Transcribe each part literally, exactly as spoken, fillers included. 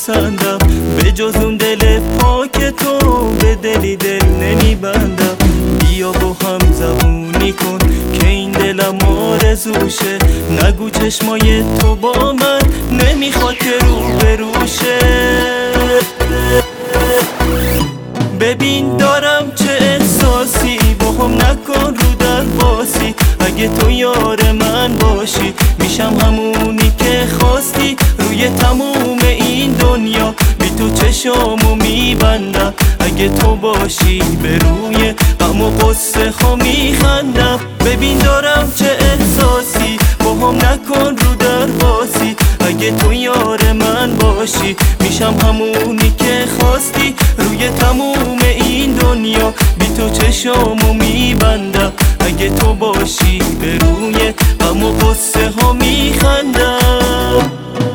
پسندم، به جز اون دل پاک تو به دلی دل نمیبندم. بیا با هم زبونی کن که این دلم آرزوشه، نگو چشمای تو با من نمیخواد که رو بروشه. ببین دارم چه احساسی، با هم نکن رو در باسی. اگه تو یار من باشی میشم همونی که خواستی، روی تموم این دنیا بی تو چشامو میبندم. اگه تو باشی به روی غم و قصه ها میخندم. ببین دارم چه احساسی، با هم نکن رو در باسی. اگه تو یار من باشی میشم همونی که خواستی، روی تموم این دنیا بی تو چشامو میبندم. اگه تو باشی به روی غم و قصه ها میخندم.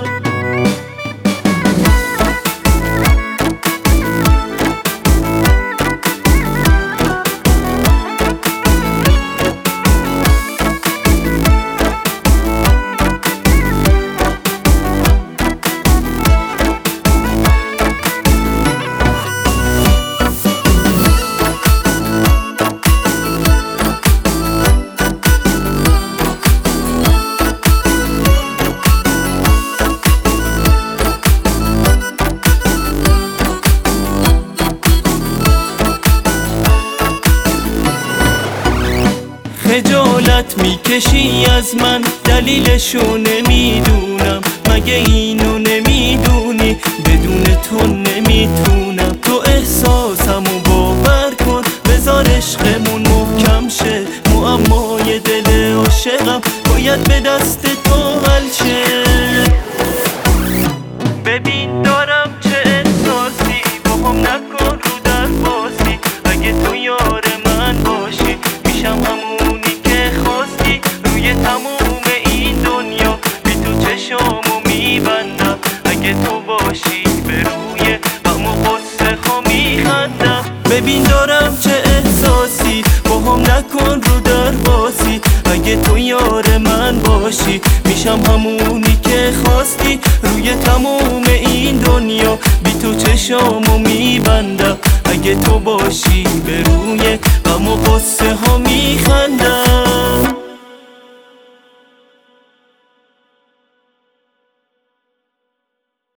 خجالت میکشی از من، دلیلشو نمیدونم. مگه اینو نمیدونی بدون تو نمیتونم. تو احساسمو باور کن، بذار عشقمون محکم شه. معمای دل عاشقم باید به دست تو حل شه. ببین دارم چه احساسی، با هم نکن رو در باسی. اگه تو یار من باشی میشم همونی که خواستی، روی تموم این دنیا بی تو چشامو میبندم. اگه تو باشی به روی غم و قصه ها میخندم. ببین دارم چه احساسی، با هم نکن رو در باسی. اگه تو یار من باشی میشم همونی که خواستی، روی تموم این دنیا بی تو چشامو میبندم. اگه تو باشی به روی غم و قصه ها میخندم.